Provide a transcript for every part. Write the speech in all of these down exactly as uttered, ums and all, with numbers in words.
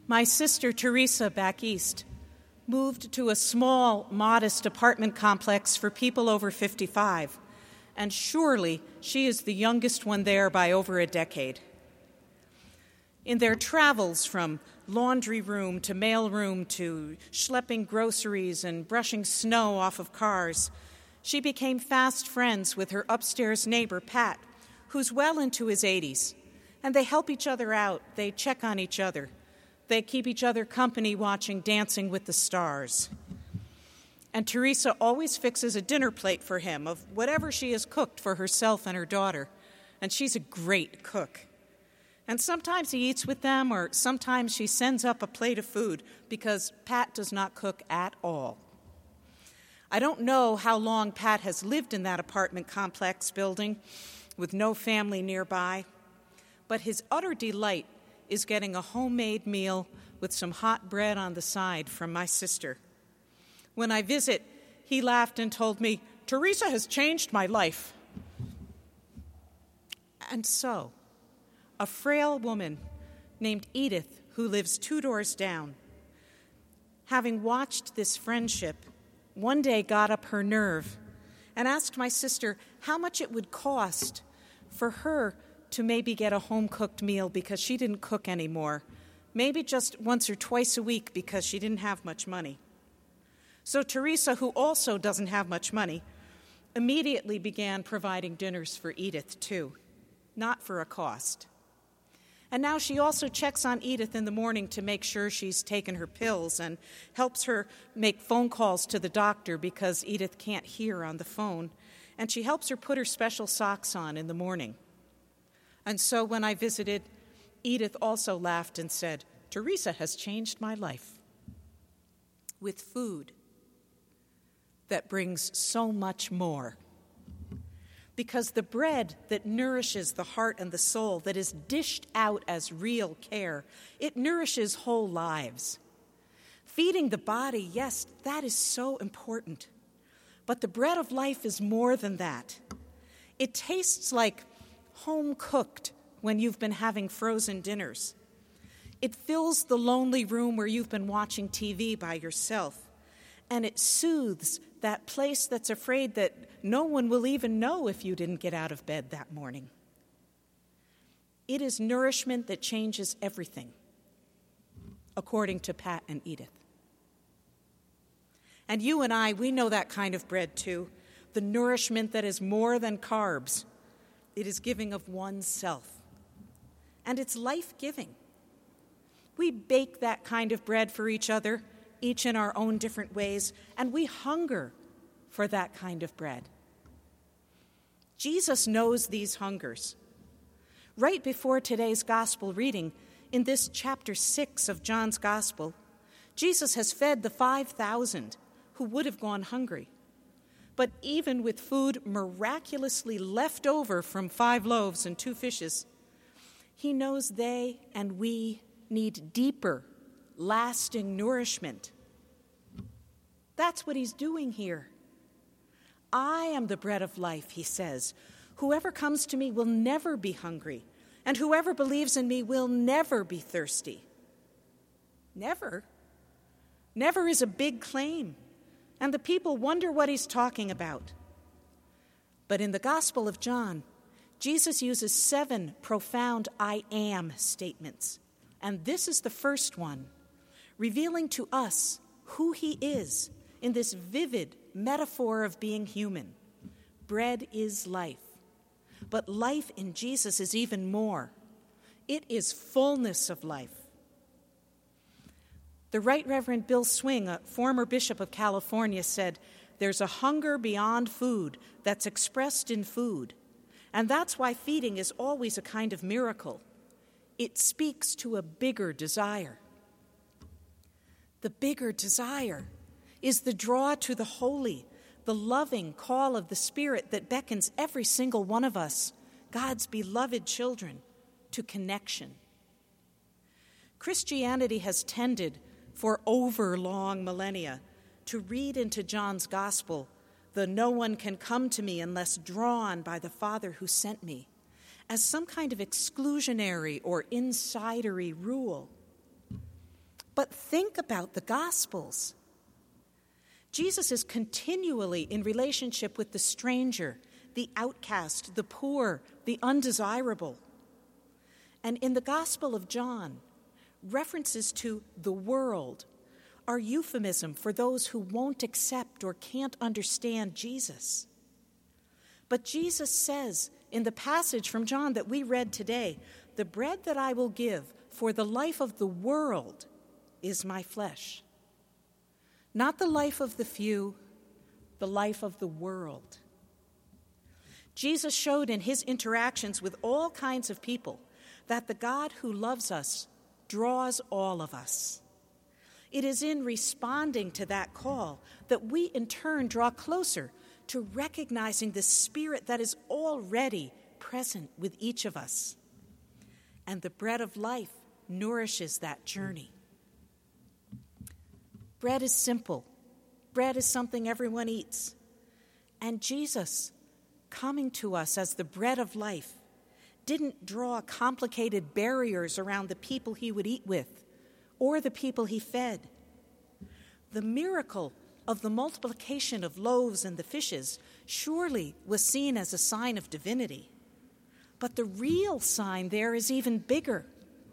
My sister Teresa back east moved to a small, modest apartment complex for people over fifty-five, and surely she is the youngest one there by over a decade. In their travels from laundry room to mail room to schlepping groceries and brushing snow off of cars, she became fast friends with her upstairs neighbor, Pat, who's well into his eighties, and they help each other out, they check on each other. They keep each other company watching Dancing with the Stars. And Teresa always fixes a dinner plate for him of whatever she has cooked for herself and her daughter. And she's a great cook. And sometimes he eats with them, or sometimes she sends up a plate of food because Pat does not cook at all. I don't know how long Pat has lived in that apartment complex building with no family nearby, but his utter delight is getting a homemade meal with some hot bread on the side from my sister. When I visit, he laughed and told me, "Teresa has changed my life." And so, a frail woman named Edith, who lives two doors down, having watched this friendship, one day got up her nerve and asked my sister how much it would cost for her to maybe get a home-cooked meal because she didn't cook anymore, maybe just once or twice a week because she didn't have much money. So Teresa, who also doesn't have much money, immediately began providing dinners for Edith, too, not for a cost. And now she also checks on Edith in the morning to make sure she's taken her pills and helps her make phone calls to the doctor because Edith can't hear on the phone, and she helps her put her special socks on in the morning. And so when I visited, Edith also laughed and said, "Teresa has changed my life with food that brings so much more." Because the bread that nourishes the heart and the soul, that is dished out as real care, it nourishes whole lives. Feeding the body, yes, that is so important. But the bread of life is more than that. It tastes like home-cooked when you've been having frozen dinners. It fills the lonely room where you've been watching T V by yourself. And it soothes that place that's afraid that no one will even know if you didn't get out of bed that morning. It is nourishment that changes everything, according to Pat and Edith. And you and I, we know that kind of bread too, the nourishment that is more than carbs. It is giving of oneself. And it's life-giving. We bake that kind of bread for each other, each in our own different ways, and we hunger for that kind of bread. Jesus knows these hungers. Right before today's gospel reading, in this chapter six of John's gospel, Jesus has fed the five thousand who would have gone hungry. But even with food miraculously left over from five loaves and two fishes, he knows they and we need deeper, lasting nourishment. That's what he's doing here. I am the bread of life, he says. Whoever comes to me will never be hungry, and whoever believes in me will never be thirsty. Never? Never is a big claim. And the people wonder what he's talking about. But in the Gospel of John, Jesus uses seven profound I am statements. And this is the first one, revealing to us who he is in this vivid metaphor of being human. Bread is life. But life in Jesus is even more. It is fullness of life. The Right Reverend Bill Swing, a former bishop of California, said, "There's a hunger beyond food that's expressed in food, and that's why feeding is always a kind of miracle. It speaks to a bigger desire. The bigger desire is the draw to the holy, the loving call of the Spirit that beckons every single one of us, God's beloved children, to connection." Christianity has tended for over long millennia to read into John's gospel the "no one can come to me unless drawn by the Father who sent me" as some kind of exclusionary or insidery rule. But think about the Gospels. Jesus is continually in relationship with the stranger, the outcast, the poor, the undesirable. And in the Gospel of John, references to the world are euphemism for those who won't accept or can't understand Jesus. But Jesus says in the passage from John that we read today, "The bread that I will give for the life of the world is my flesh." Not the life of the few, the life of the world. Jesus showed in his interactions with all kinds of people that the God who loves us draws all of us. It is in responding to that call that we in turn draw closer to recognizing the Spirit that is already present with each of us. And the bread of life nourishes that journey. Bread is simple. Bread is something everyone eats. And Jesus, coming to us as the bread of life, didn't draw complicated barriers around the people he would eat with or the people he fed. The miracle of the multiplication of loaves and the fishes surely was seen as a sign of divinity. But the real sign there is even bigger.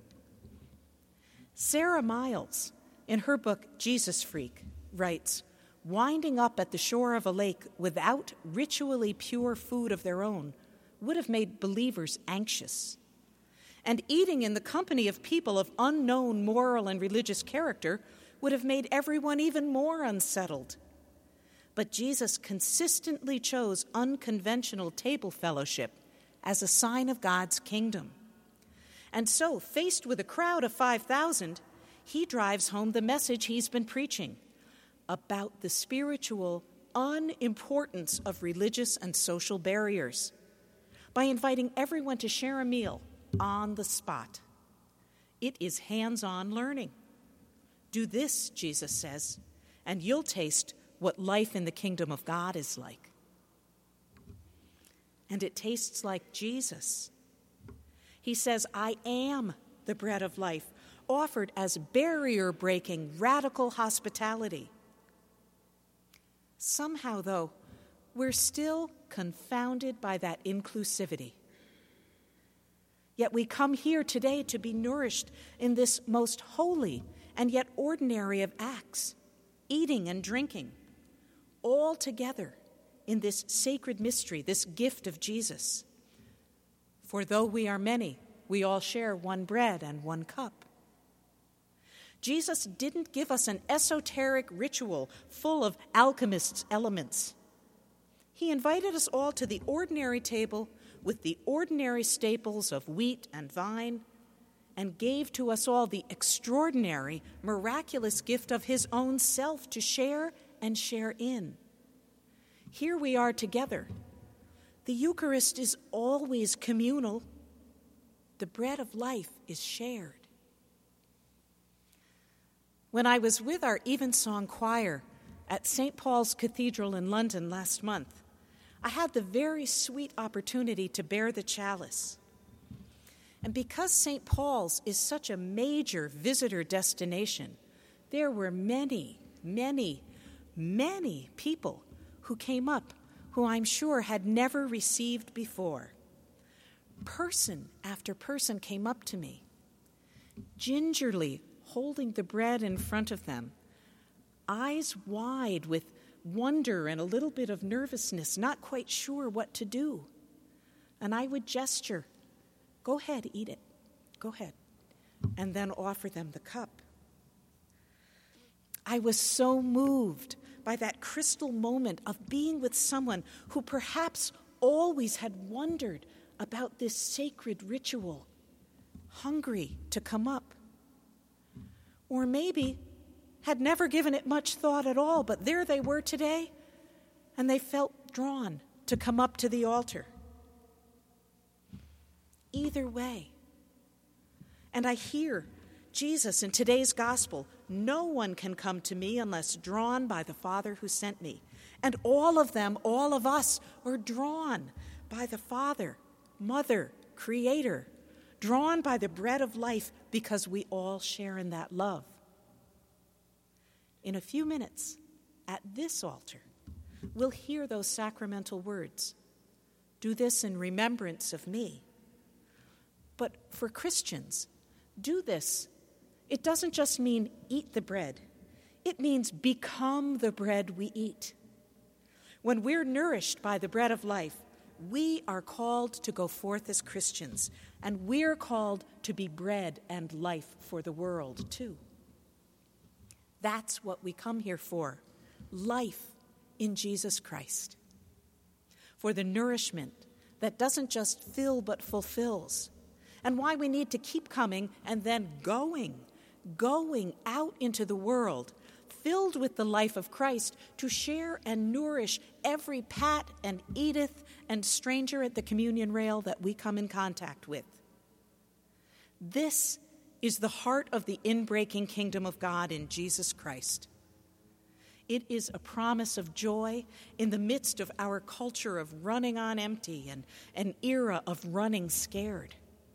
Sarah Miles, in her book Jesus Freak, writes, "Winding up at the shore of a lake without ritually pure food of their own would have made believers anxious. And eating in the company of people of unknown moral and religious character would have made everyone even more unsettled. But Jesus consistently chose unconventional table fellowship as a sign of God's kingdom. And so, faced with a crowd of five thousand, he drives home the message he's been preaching about the spiritual unimportance of religious and social barriers by inviting everyone to share a meal on the spot. It is hands-on learning. Do this, Jesus says, and you'll taste what life in the kingdom of God is like. And it tastes like Jesus. He says, "I am the bread of life," offered as barrier-breaking, radical hospitality. Somehow, though, we're still confounded by that inclusivity. Yet we come here today to be nourished in this most holy and yet ordinary of acts, eating and drinking, all together in this sacred mystery, this gift of Jesus. For though we are many, we all share one bread and one cup. Jesus didn't give us an esoteric ritual full of alchemists' elements. He invited us all to the ordinary table with the ordinary staples of wheat and vine, and gave to us all the extraordinary, miraculous gift of his own self to share and share in. Here we are together. The Eucharist is always communal. The bread of life is shared. When I was with our Evensong choir at Saint Paul's Cathedral in London last month, I had the very sweet opportunity to bear the chalice. And because Saint Paul's is such a major visitor destination, there were many, many, many people who came up who I'm sure had never received before. Person after person came up to me, gingerly holding the bread in front of them, eyes wide with wonder and a little bit of nervousness, not quite sure what to do. And I would gesture, "Go ahead, eat it. Go ahead," and then offer them the cup. I was so moved by that crystal moment of being with someone who perhaps always had wondered about this sacred ritual, hungry to come up. Or maybe had never given it much thought at all, but there they were today, and they felt drawn to come up to the altar. Either way, and I hear Jesus in today's gospel, "No one can come to me unless drawn by the Father who sent me." And all of them, all of us, are drawn by the Father, Mother, Creator, drawn by the bread of life because we all share in that love. in a few minutes at this altar, we'll hear those sacramental words. Do this in remembrance of me. But for Christians, do this. It doesn't just mean eat the bread. It means become the bread we eat. When we're nourished by the bread of life, we are called to go forth as Christians, and we're called to be bread and life for the world, too. That's what we come here for, life in Jesus Christ. For the nourishment that doesn't just fill but fulfills, and why we need to keep coming and then going, going out into the world, filled with the life of Christ, to share and nourish every Pat and Edith and stranger at the communion rail that we come in contact with. This is the heart of the inbreaking kingdom of God in Jesus Christ. It is a promise of joy in the midst of our culture of running on empty and an era of running scared.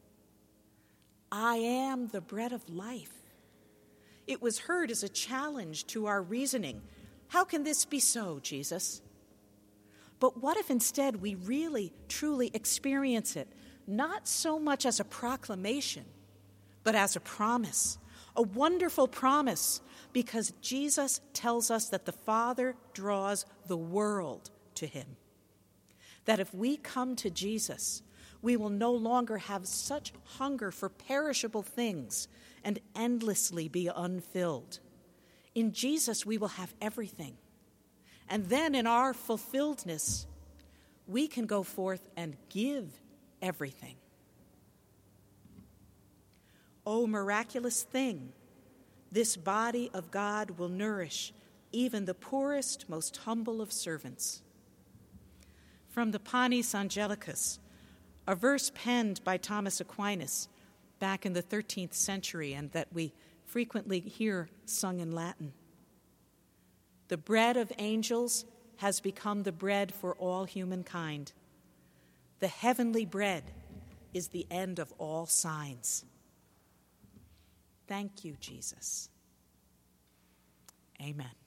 I am the bread of life. It was heard as a challenge to our reasoning. How can this be so, Jesus? But what if instead we really, truly experience it, not so much as a proclamation, but as a promise, a wonderful promise, because Jesus tells us that the Father draws the world to him. That if we come to Jesus, we will no longer have such hunger for perishable things and endlessly be unfilled. In Jesus, we will have everything. And then in our fulfilledness, we can go forth and give everything. O miraculous thing, this body of God will nourish even the poorest, most humble of servants. From the Panis Angelicus, a verse penned by Thomas Aquinas back in the thirteenth century and that we frequently hear sung in Latin. The bread of angels has become the bread for all humankind. The heavenly bread is the end of all signs. Thank you, Jesus. Amen.